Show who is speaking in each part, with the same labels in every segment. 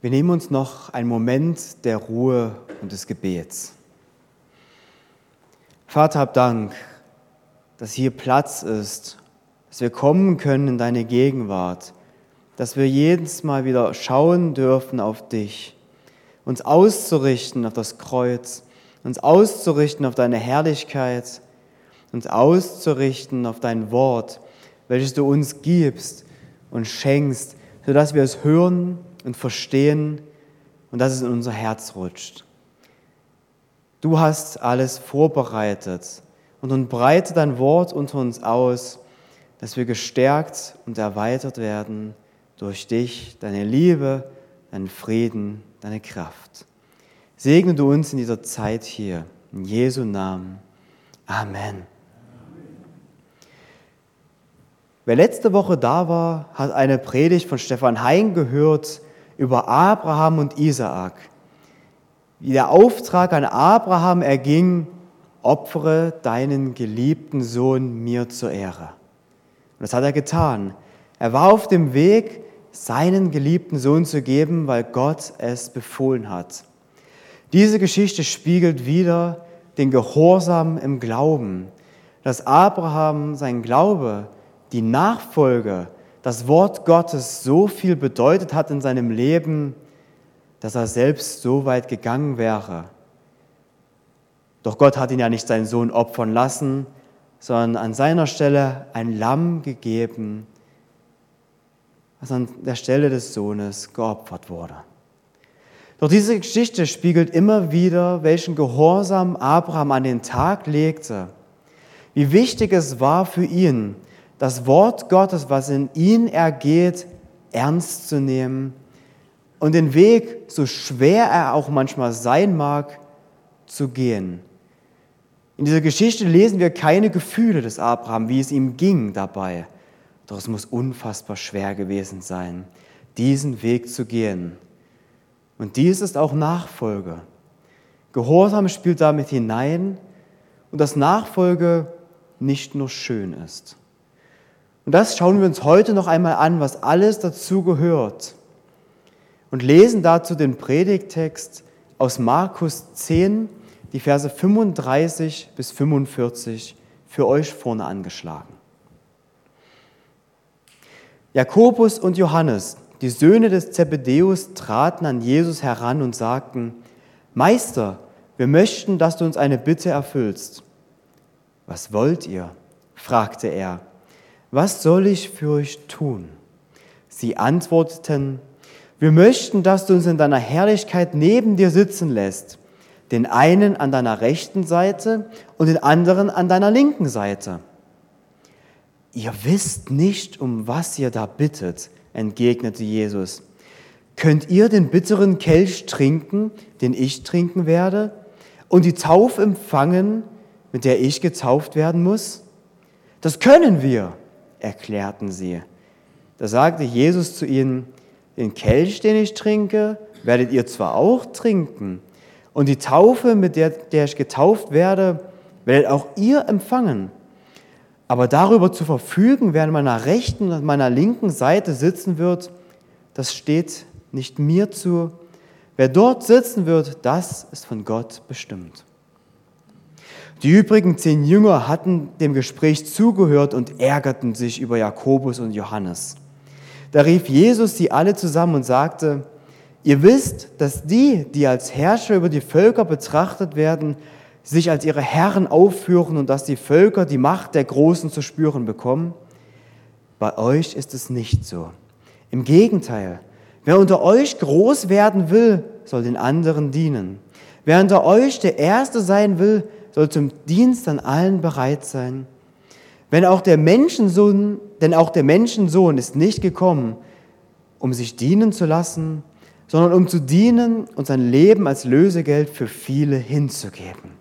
Speaker 1: Wir nehmen uns noch einen Moment der Ruhe und des Gebets. Vater, hab Dank, dass hier Platz ist, dass wir kommen können in deine Gegenwart, dass wir jedes Mal wieder schauen dürfen auf dich, uns auszurichten auf das Kreuz, uns auszurichten auf deine Herrlichkeit, uns auszurichten auf dein Wort, welches du uns gibst und schenkst, sodass wir es hören und verstehen und dass es in unser Herz rutscht. Du hast alles vorbereitet und nun breite dein Wort unter uns aus, dass wir gestärkt und erweitert werden durch dich, deine Liebe, deinen Frieden, deine Kraft. Segne du uns in dieser Zeit hier, in Jesu Namen. Amen. Wer letzte Woche da war, hat eine Predigt von Stefan Hein gehört über Abraham und Isaak. Wie der Auftrag an Abraham erging: opfere deinen geliebten Sohn mir zur Ehre. Und das hat er getan. Er war auf dem Weg, seinen geliebten Sohn zu geben, weil Gott es befohlen hat. Diese Geschichte spiegelt wider den Gehorsam im Glauben, dass Abraham sein Glaube, die Nachfolge, das Wort Gottes so viel bedeutet hat in seinem Leben, dass er selbst so weit gegangen wäre. Doch Gott hat ihn ja nicht seinen Sohn opfern lassen, sondern an seiner Stelle ein Lamm gegeben, was an der Stelle des Sohnes geopfert wurde. Doch diese Geschichte spiegelt immer wieder, welchen Gehorsam Abraham an den Tag legte, wie wichtig es war für ihn, das Wort Gottes, was in ihn ergeht, ernst zu nehmen und den Weg, so schwer er auch manchmal sein mag, zu gehen. In dieser Geschichte lesen wir keine Gefühle des Abraham, wie es ihm ging dabei. Doch es muss unfassbar schwer gewesen sein, diesen Weg zu gehen. Und dies ist auch Nachfolge. Gehorsam spielt damit hinein und dass Nachfolge nicht nur schön ist. Und das schauen wir uns heute noch einmal an, was alles dazu gehört. Und lesen dazu den Predigttext aus Markus 10, die Verse 35 bis 45, für euch vorne angeschlagen. Jakobus und Johannes, die Söhne des Zebedäus, traten an Jesus heran und sagten: Meister, wir möchten, dass du uns eine Bitte erfüllst. Was wollt ihr? Fragte er. Was soll ich für euch tun? Sie antworteten: Wir möchten, dass du uns in deiner Herrlichkeit neben dir sitzen lässt, den einen an deiner rechten Seite und den anderen an deiner linken Seite. Ihr wisst nicht, um was ihr da bittet, entgegnete Jesus. Könnt ihr den bitteren Kelch trinken, den ich trinken werde, und die Taufe empfangen, mit der ich getauft werden muss? Das können wir, erklärten sie. Da sagte Jesus zu ihnen: Den Kelch, den ich trinke, werdet ihr zwar auch trinken, und die Taufe, mit der ich getauft werde, werdet auch ihr empfangen. Aber darüber zu verfügen, wer an meiner rechten und meiner linken Seite sitzen wird, das steht nicht mir zu. Wer dort sitzen wird, das ist von Gott bestimmt. Die übrigen 10 Jünger hatten dem Gespräch zugehört und ärgerten sich über Jakobus und Johannes. Da rief Jesus sie alle zusammen und sagte: Ihr wisst, dass die als Herrscher über die Völker betrachtet werden, sich als ihre Herren aufführen und dass die Völker die Macht der Großen zu spüren bekommen. Bei euch ist es nicht so. Im Gegenteil, wer unter euch groß werden will, soll den anderen dienen. Wer unter euch der Erste sein will, soll zum Dienst an allen bereit sein. Denn auch der Menschensohn ist nicht gekommen, um sich dienen zu lassen, sondern um zu dienen und sein Leben als Lösegeld für viele hinzugeben.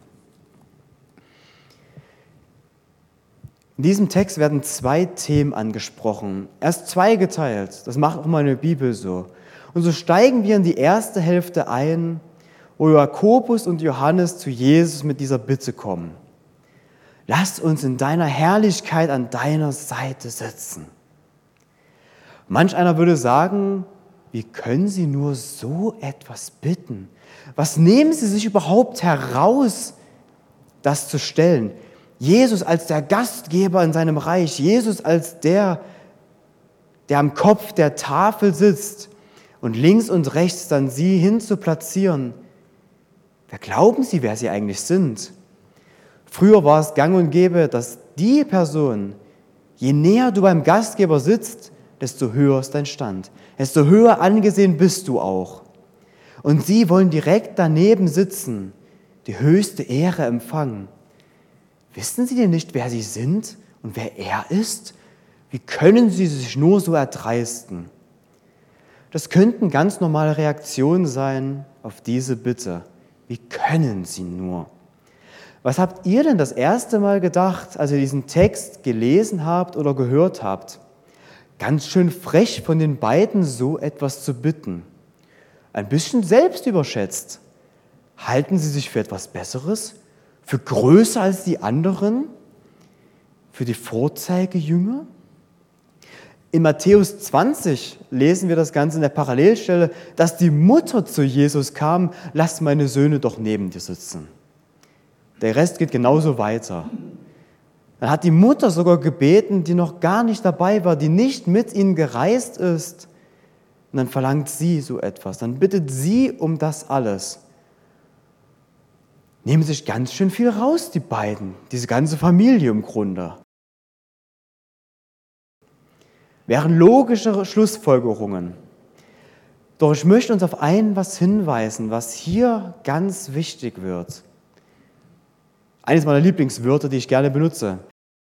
Speaker 1: In diesem Text werden 2 Themen angesprochen. Erst zweigeteilt, das macht auch meine Bibel so. Und so steigen wir in die erste Hälfte ein, wo Jakobus und Johannes zu Jesus mit dieser Bitte kommen: Lass uns in deiner Herrlichkeit an deiner Seite sitzen. Manch einer würde sagen, wie können Sie nur so etwas bitten? Was nehmen Sie sich überhaupt heraus, das zu stellen? Jesus als der Gastgeber in seinem Reich, Jesus als der am Kopf der Tafel sitzt und links und rechts dann Sie hin zu platzieren. Wer glauben Sie, wer Sie eigentlich sind? Früher war es gang und gäbe, dass die Person, je näher du beim Gastgeber sitzt, desto höher ist dein Stand, desto höher angesehen bist du auch. Und Sie wollen direkt daneben sitzen, die höchste Ehre empfangen. Wissen Sie denn nicht, wer Sie sind und wer er ist? Wie können Sie sich nur so erdreisten? Das könnten ganz normale Reaktionen sein auf diese Bitte. Wie können Sie nur? Was habt ihr denn das erste Mal gedacht, als ihr diesen Text gelesen habt oder gehört habt? Ganz schön frech von den beiden, so etwas zu bitten. Ein bisschen selbst überschätzt. Halten sie sich für etwas Besseres? Für größer als die anderen? Für die Vorzeigejünger? In Matthäus 20 lesen wir das Ganze in der Parallelstelle, dass die Mutter zu Jesus kam: Lass meine Söhne doch neben dir sitzen. Der Rest geht genauso weiter. Dann hat die Mutter sogar gebeten, die noch gar nicht dabei war, die nicht mit ihnen gereist ist. Und dann verlangt sie so etwas, dann bittet sie um das alles. Nehmen sich ganz schön viel raus, die beiden, diese ganze Familie im Grunde. Wären logischere Schlussfolgerungen. Doch ich möchte uns auf was hinweisen, was hier ganz wichtig wird. Eines meiner Lieblingswörter, die ich gerne benutze.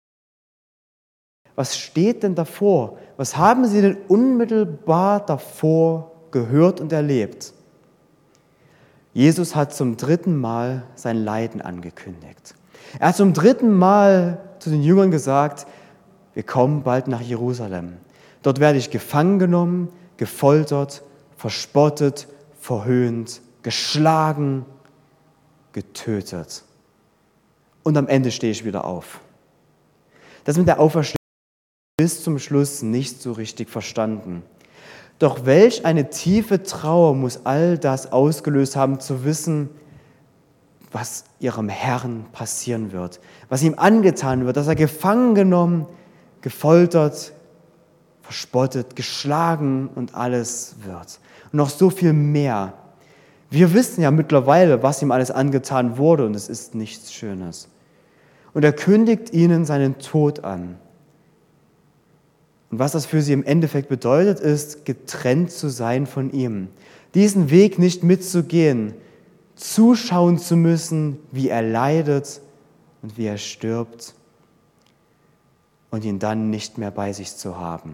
Speaker 1: Was steht denn davor? Was haben Sie denn unmittelbar davor gehört und erlebt? Jesus hat zum 3. Mal sein Leiden angekündigt. Er hat zum 3. Mal zu den Jüngern gesagt: Wir kommen bald nach Jerusalem. Dort werde ich gefangen genommen, gefoltert, verspottet, verhöhnt, geschlagen, getötet. Und am Ende stehe ich wieder auf. Das mit der Auferstehung bis zum Schluss nicht so richtig verstanden. Doch welch eine tiefe Trauer muss all das ausgelöst haben, zu wissen, was ihrem Herrn passieren wird, was ihm angetan wird, dass er gefangen genommen, gefoltert, verspottet, geschlagen und alles wird. Und noch so viel mehr. Wir wissen ja mittlerweile, was ihm alles angetan wurde, und es ist nichts Schönes. Und er kündigt ihnen seinen Tod an. Und was das für sie im Endeffekt bedeutet, ist, getrennt zu sein von ihm. Diesen Weg nicht mitzugehen, zuschauen zu müssen, wie er leidet und wie er stirbt und ihn dann nicht mehr bei sich zu haben.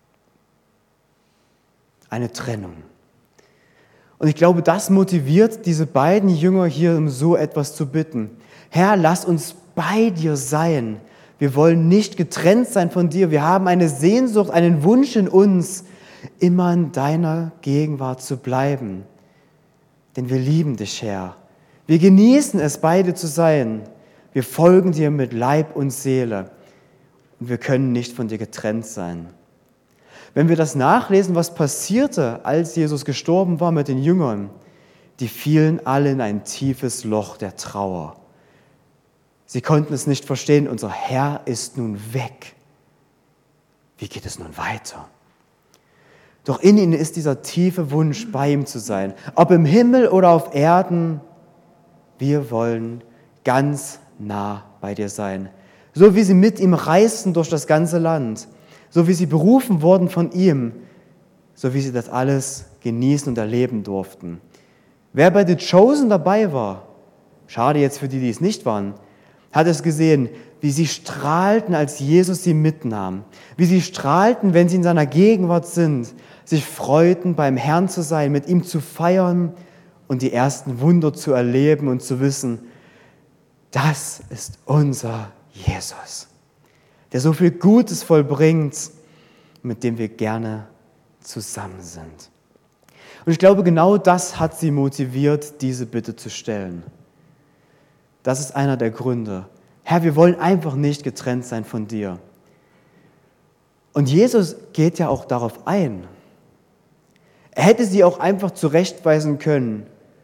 Speaker 1: Eine Trennung. Und ich glaube, das motiviert diese beiden Jünger hier, um so etwas zu bitten. Herr, lass uns bei dir sein. Wir wollen nicht getrennt sein von dir. Wir haben eine Sehnsucht, einen Wunsch in uns, immer in deiner Gegenwart zu bleiben. Denn wir lieben dich, Herr. Wir genießen es, bei dir zu sein. Wir folgen dir mit Leib und Seele. Und wir können nicht von dir getrennt sein. Wenn wir das nachlesen, was passierte, als Jesus gestorben war mit den Jüngern, die fielen alle in ein tiefes Loch der Trauer. Sie konnten es nicht verstehen, unser Herr ist nun weg. Wie geht es nun weiter? Doch in ihnen ist dieser tiefe Wunsch, bei ihm zu sein. Ob im Himmel oder auf Erden, wir wollen ganz nah bei dir sein. So wie sie mit ihm reisten durch das ganze Land, so wie sie berufen wurden von ihm, so wie sie das alles genießen und erleben durften. Wer bei The Chosen dabei war, schade jetzt für die, die es nicht waren, hat es gesehen, wie sie strahlten, als Jesus sie mitnahm, wie sie strahlten, wenn sie in seiner Gegenwart sind, sich freuten, beim Herrn zu sein, mit ihm zu feiern und die ersten Wunder zu erleben und zu wissen, das ist unser Jesus, der so viel Gutes vollbringt, mit dem wir gerne zusammen sind. Und ich glaube, genau das hat sie motiviert, diese Bitte zu stellen. Das ist einer der Gründe. Herr, wir wollen einfach nicht getrennt sein von dir. Und Jesus geht ja auch darauf ein. Er hätte sie auch einfach zurechtweisen können.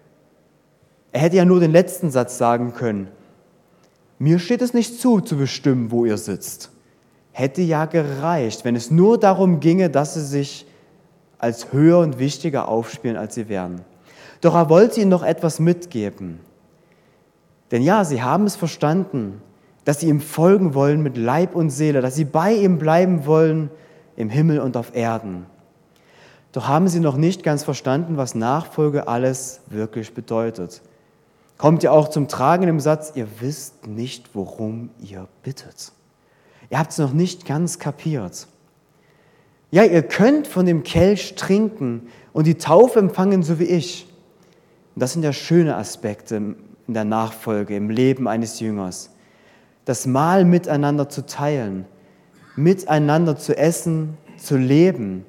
Speaker 1: Er hätte ja nur den letzten Satz sagen können. Mir steht es nicht zu bestimmen, wo ihr sitzt. Hätte ja gereicht, wenn es nur darum ginge, dass sie sich als höher und wichtiger aufspielen, als sie wären. Doch er wollte ihnen noch etwas mitgeben. Denn ja, sie haben es verstanden, dass sie ihm folgen wollen mit Leib und Seele, dass sie bei ihm bleiben wollen im Himmel und auf Erden. Doch haben sie noch nicht ganz verstanden, was Nachfolge alles wirklich bedeutet. Kommt ja auch zum Tragen im Satz, ihr wisst nicht, worum ihr bittet. Ihr habt es noch nicht ganz kapiert. Ja, ihr könnt von dem Kelch trinken und die Taufe empfangen, so wie ich. Und das sind ja schöne Aspekte in der Nachfolge, im Leben eines Jüngers. Das Mahl miteinander zu teilen, miteinander zu essen, zu leben,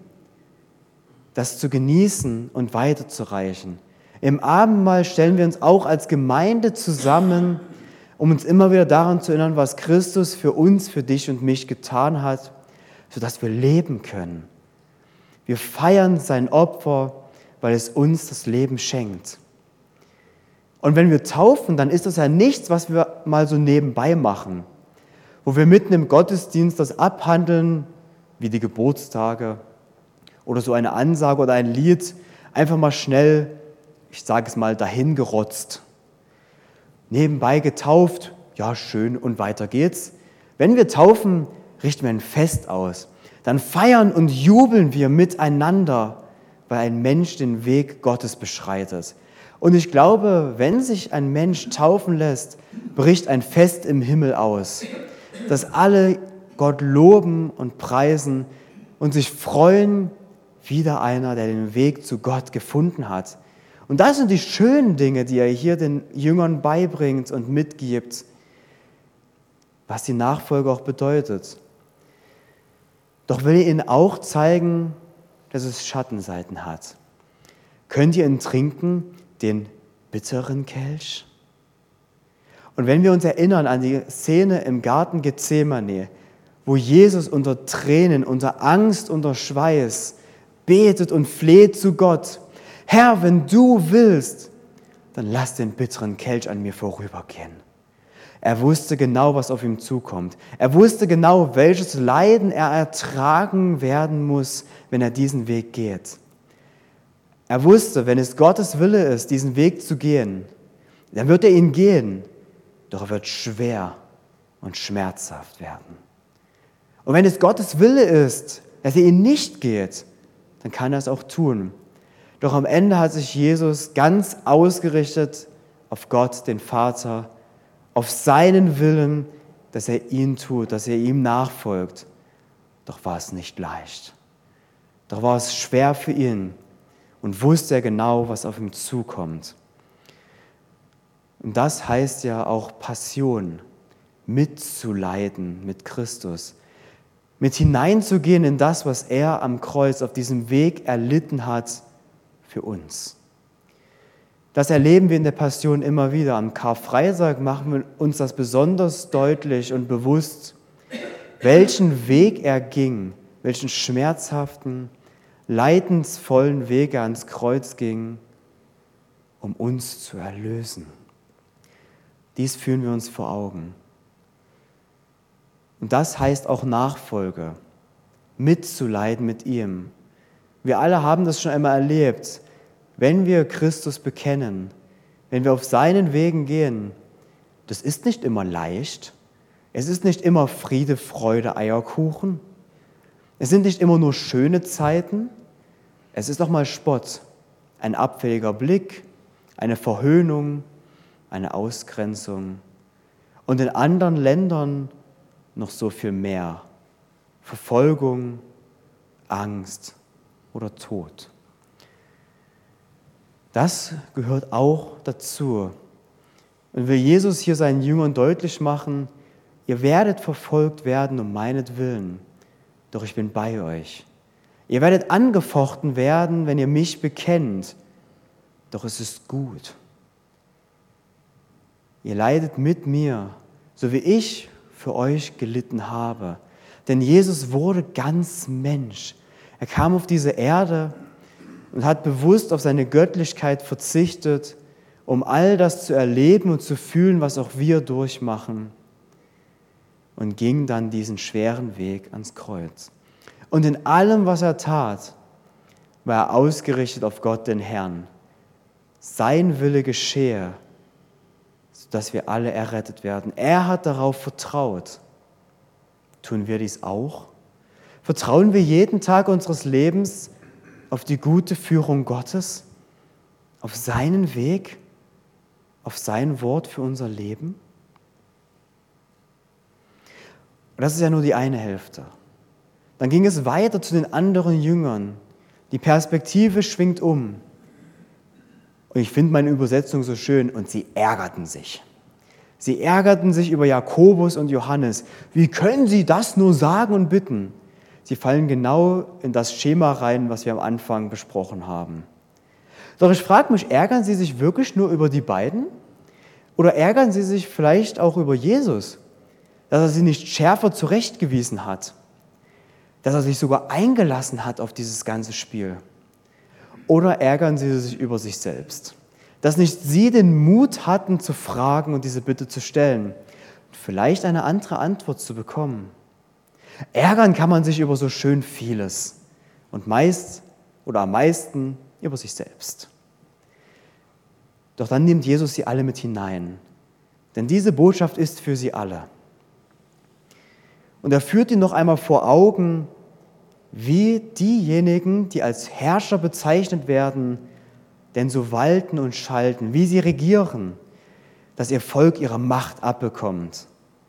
Speaker 1: das zu genießen und weiterzureichen. Im Abendmahl stellen wir uns auch als Gemeinde zusammen, um uns immer wieder daran zu erinnern, was Christus für uns, für dich und mich getan hat, sodass wir leben können. Wir feiern sein Opfer, weil es uns das Leben schenkt. Und wenn wir taufen, dann ist das ja nichts, was wir mal so nebenbei machen, wo wir mitten im Gottesdienst das abhandeln, wie die Geburtstage oder so eine Ansage oder ein Lied, einfach mal schnell, ich sage es mal, dahingerotzt. Nebenbei getauft, ja schön und weiter geht's. Wenn wir taufen, richten wir ein Fest aus. Dann feiern und jubeln wir miteinander, weil ein Mensch den Weg Gottes beschreitet. Und ich glaube, wenn sich ein Mensch taufen lässt, bricht ein Fest im Himmel aus, dass alle Gott loben und preisen und sich freuen, wieder einer, der den Weg zu Gott gefunden hat. Und das sind die schönen Dinge, die er hier den Jüngern beibringt und mitgibt, was die Nachfolge auch bedeutet. Doch will er ihnen auch zeigen, dass es Schattenseiten hat. Könnt ihr ihn trinken, den bitteren Kelch? Und wenn wir uns erinnern an die Szene im Garten Gethsemane, wo Jesus unter Tränen, unter Angst, unter Schweiß betet und fleht zu Gott, Herr, wenn du willst, dann lass den bitteren Kelch an mir vorübergehen. Er wusste genau, was auf ihn zukommt. Er wusste genau, welches Leiden er ertragen werden muss, wenn er diesen Weg geht. Er wusste, wenn es Gottes Wille ist, diesen Weg zu gehen, dann wird er ihn gehen, doch er wird schwer und schmerzhaft werden. Und wenn es Gottes Wille ist, dass er ihn nicht geht, dann kann er es auch tun. Doch am Ende hat sich Jesus ganz ausgerichtet auf Gott, den Vater, auf seinen Willen, dass er ihn tut, dass er ihm nachfolgt. Doch war es nicht leicht. Doch war es schwer für ihn und wusste er genau, was auf ihn zukommt. Und das heißt ja auch Passion, mitzuleiden mit Christus, mit hineinzugehen in das, was er am Kreuz auf diesem Weg erlitten hat für uns. Das erleben wir in der Passion immer wieder. Am Karfreitag machen wir uns das besonders deutlich und bewusst, welchen Weg er ging, welchen schmerzhaften, leidensvollen Weg er ans Kreuz ging, um uns zu erlösen. Dies führen wir uns vor Augen. Und das heißt auch Nachfolge, mitzuleiden mit ihm. Wir alle haben das schon einmal erlebt. Wenn wir Christus bekennen, wenn wir auf seinen Wegen gehen, das ist nicht immer leicht. Es ist nicht immer Friede, Freude, Eierkuchen. Es sind nicht immer nur schöne Zeiten. Es ist auch mal Spott, ein abfälliger Blick, eine Verhöhnung, eine Ausgrenzung. Und in anderen Ländern noch so viel mehr. Verfolgung, Angst oder Tod. Das gehört auch dazu. Und will Jesus hier seinen Jüngern deutlich machen, ihr werdet verfolgt werden um meinetwillen, doch ich bin bei euch. Ihr werdet angefochten werden, wenn ihr mich bekennt, doch es ist gut. Ihr leidet mit mir, so wie ich für euch gelitten habe. Denn Jesus wurde ganz Mensch. Er kam auf diese Erde und hat bewusst auf seine Göttlichkeit verzichtet, um all das zu erleben und zu fühlen, was auch wir durchmachen, und ging dann diesen schweren Weg ans Kreuz. Und in allem, was er tat, war er ausgerichtet auf Gott, den Herrn. Sein Wille geschehe, sodass wir alle errettet werden. Er hat darauf vertraut. Tun wir dies auch? Vertrauen wir jeden Tag unseres Lebens auf die gute Führung Gottes, auf seinen Weg, auf sein Wort für unser Leben? Und das ist ja nur die eine Hälfte. Dann ging es weiter zu den anderen Jüngern. Die Perspektive schwingt um. Und ich finde meine Übersetzung so schön, und sie ärgerten sich. Sie ärgerten sich über Jakobus und Johannes. Wie können sie das nur sagen und bitten? Sie fallen genau in das Schema rein, was wir am Anfang besprochen haben. Doch ich frage mich, ärgern sie sich wirklich nur über die beiden? Oder ärgern sie sich vielleicht auch über Jesus, dass er sie nicht schärfer zurechtgewiesen hat? Dass er sich sogar eingelassen hat auf dieses ganze Spiel? Oder ärgern sie sich über sich selbst, dass nicht sie den Mut hatten zu fragen und diese Bitte zu stellen und vielleicht eine andere Antwort zu bekommen? Ärgern kann man sich über so schön vieles und meist oder am meisten über sich selbst. Doch dann nimmt Jesus sie alle mit hinein, denn diese Botschaft ist für sie alle. Und er führt ihnen noch einmal vor Augen, wie diejenigen, die als Herrscher bezeichnet werden, denn so walten und schalten, wie sie regieren, dass ihr Volk ihre Macht abbekommt.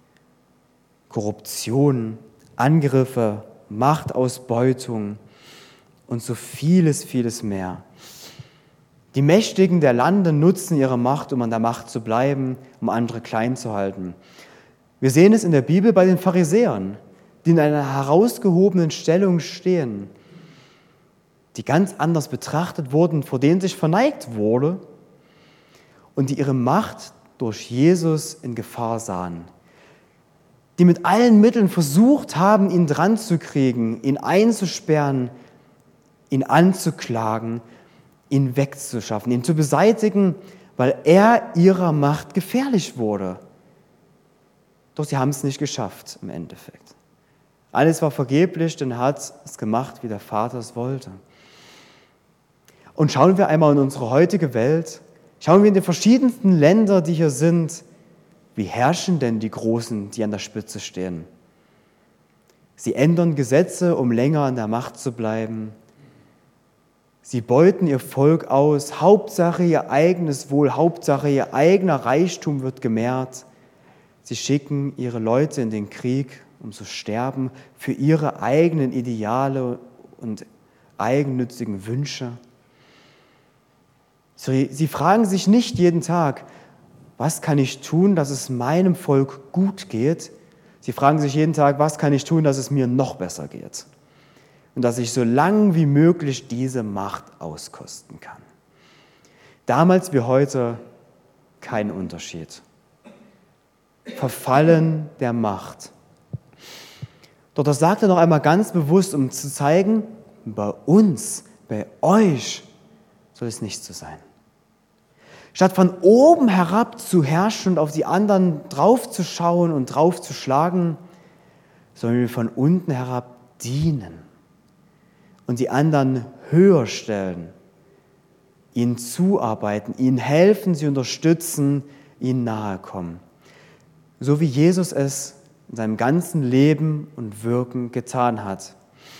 Speaker 1: Korruption, Angriffe, Machtausbeutung und so vieles, vieles mehr. Die Mächtigen der Lande nutzen ihre Macht, um an der Macht zu bleiben, um andere klein zu halten. Wir sehen es in der Bibel bei den Pharisäern, die in einer herausgehobenen Stellung stehen, die ganz anders betrachtet wurden, vor denen sich verneigt wurde und die ihre Macht durch Jesus in Gefahr sahen, die mit allen Mitteln versucht haben, ihn dran zu kriegen, ihn einzusperren, ihn anzuklagen, ihn wegzuschaffen, ihn zu beseitigen, weil er ihrer Macht gefährlich wurde. Doch sie haben es nicht geschafft im Endeffekt. Alles war vergeblich, denn er hat es gemacht, wie der Vater es wollte. Und schauen wir einmal in unsere heutige Welt, schauen wir in die verschiedensten Länder, die hier sind, wie herrschen denn die Großen, die an der Spitze stehen? Sie ändern Gesetze, um länger an der Macht zu bleiben. Sie beuten ihr Volk aus, Hauptsache ihr eigenes Wohl, Hauptsache ihr eigener Reichtum wird gemehrt. Sie schicken ihre Leute in den Krieg, um zu sterben, für ihre eigenen Ideale und eigennützigen Wünsche. Sie fragen sich nicht jeden Tag, was kann ich tun, dass es meinem Volk gut geht? Sie fragen sich jeden Tag, was kann ich tun, dass es mir noch besser geht? Und dass ich so lang wie möglich diese Macht auskosten kann. Damals wie heute kein Unterschied. Verfallen der Macht. Doch das sagt er noch einmal ganz bewusst, um zu zeigen, bei uns, bei euch soll es nicht so sein. Statt von oben herab zu herrschen und auf die anderen draufzuschauen und draufzuschlagen, sollen wir von unten herab dienen und die anderen höher stellen, ihnen zuarbeiten, ihnen helfen, sie unterstützen, ihnen nahe kommen. So wie Jesus es in seinem ganzen Leben und Wirken getan hat.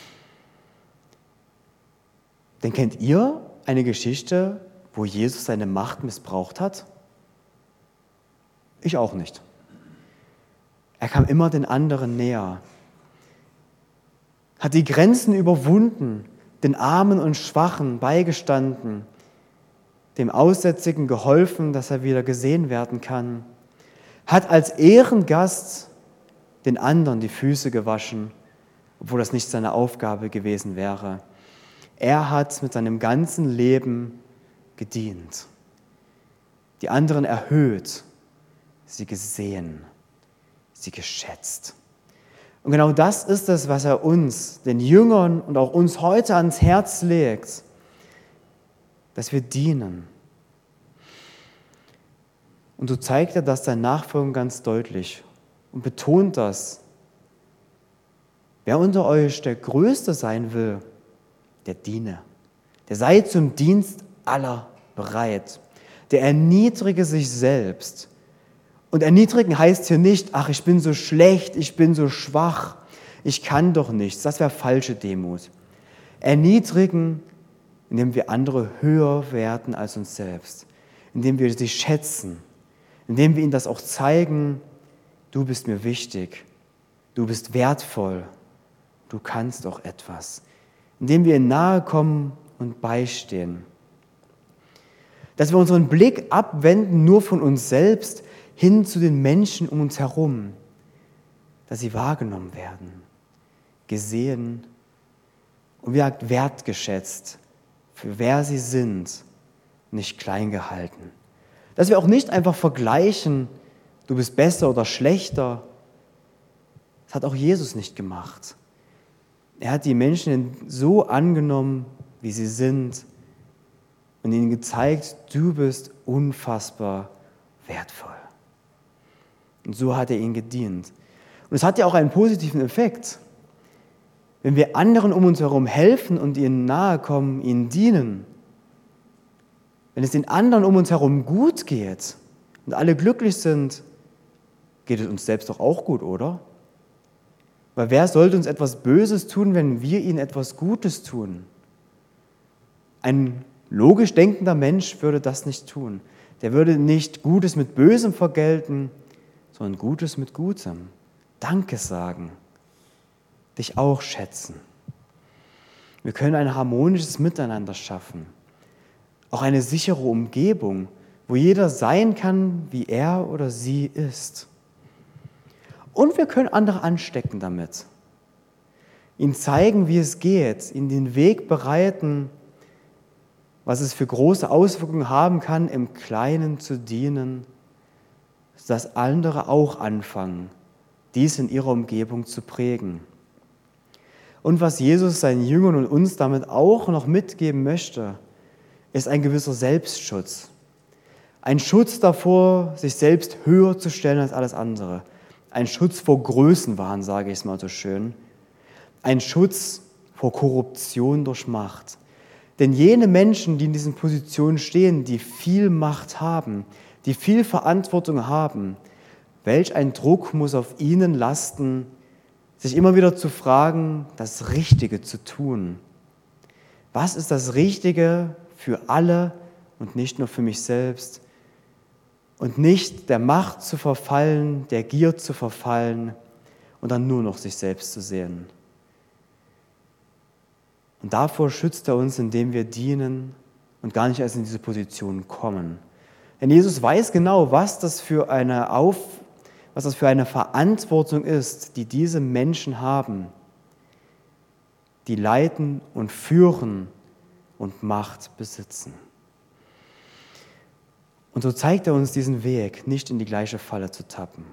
Speaker 1: Denn kennt ihr eine Geschichte, wo Jesus seine Macht missbraucht hat? Ich auch nicht. Er kam immer den anderen näher, hat die Grenzen überwunden, den Armen und Schwachen beigestanden, dem Aussätzigen geholfen, dass er wieder gesehen werden kann, hat als Ehrengast den anderen die Füße gewaschen, obwohl das nicht seine Aufgabe gewesen wäre. Er hat mit seinem ganzen Leben gedient, die anderen erhöht, sie gesehen, sie geschätzt. Und genau das ist es, was er uns, den Jüngern und auch uns heute ans Herz legt. dass wir dienen. Und so zeigt er das seinen Nachfolgern ganz deutlich und betont das. Wer unter euch der Größte sein will, der diene. Der sei zum Dienst aller bereit. Der erniedrige sich selbst. Und erniedrigen heißt hier nicht, ach, ich bin so schlecht, ich bin so schwach, ich kann doch nichts. Das wäre falsche Demut. Erniedrigen, indem wir andere höher werten als uns selbst. Indem wir sie schätzen. Indem wir ihnen das auch zeigen, du bist mir wichtig, du bist wertvoll, du kannst auch etwas. Indem wir ihnen nahe kommen und beistehen. Dass wir unseren Blick abwenden nur von uns selbst hin zu den Menschen um uns herum. Dass sie wahrgenommen werden, gesehen und wie gesagt wertgeschätzt, für wer sie sind, nicht klein gehalten. Dass wir auch nicht einfach vergleichen, du bist besser oder schlechter. Das hat auch Jesus nicht gemacht. Er hat die Menschen so angenommen, wie sie sind und ihnen gezeigt, du bist unfassbar wertvoll. Und so hat er ihnen gedient. Und es hat ja auch einen positiven Effekt. Wenn wir anderen um uns herum helfen und ihnen nahe kommen, ihnen dienen, wenn es den anderen um uns herum gut geht und alle glücklich sind, geht es uns selbst doch auch gut, oder? Weil wer sollte uns etwas Böses tun, wenn wir ihnen etwas Gutes tun? Ein logisch denkender Mensch würde das nicht tun. Der würde nicht Gutes mit Bösem vergelten, sondern Gutes mit Gutem. Danke sagen. Dich auch schätzen. Wir können ein harmonisches Miteinander schaffen. Auch eine sichere Umgebung, wo jeder sein kann, wie er oder sie ist. Und wir können andere anstecken damit. Ihnen zeigen, wie es geht, ihnen den Weg bereiten, was es für große Auswirkungen haben kann, im Kleinen zu dienen, sodass andere auch anfangen, dies in ihrer Umgebung zu prägen. Und was Jesus seinen Jüngern und uns damit auch noch mitgeben möchte, ist ein gewisser Selbstschutz. Ein Schutz davor, sich selbst höher zu stellen als alles andere. Ein Schutz vor Größenwahn, sage ich es mal so schön. Ein Schutz vor Korruption durch Macht. Denn jene Menschen, die in diesen Positionen stehen, die viel Macht haben, die viel Verantwortung haben, welch ein Druck muss auf ihnen lasten, sich immer wieder zu fragen, das Richtige zu tun. Was ist das Richtige für alle und nicht nur für mich selbst? Und nicht der Macht zu verfallen, der Gier zu verfallen und dann nur noch sich selbst zu sehen. Und davor schützt er uns, indem wir dienen und gar nicht erst in diese Position kommen. Denn Jesus weiß genau, was das für eine Verantwortung ist, die diese Menschen haben, die leiten und führen und Macht besitzen. Und so zeigt er uns diesen Weg, nicht in die gleiche Falle zu tappen.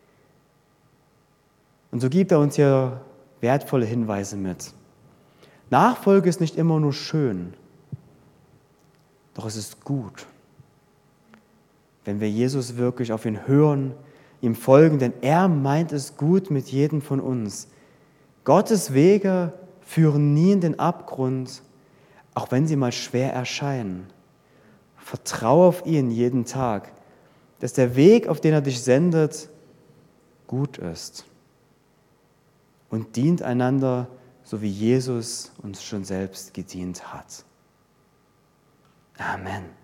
Speaker 1: Und so gibt er uns hier wertvolle Hinweise mit. Nachfolge ist nicht immer nur schön, doch es ist gut, wenn wir Jesus wirklich auf ihn hören, ihm folgen, denn er meint es gut mit jedem von uns. Gottes Wege führen nie in den Abgrund, auch wenn sie mal schwer erscheinen. Vertraue auf ihn jeden Tag, dass der Weg, auf den er dich sendet, gut ist. Und dient einander, so wie Jesus uns schon selbst gedient hat. Amen.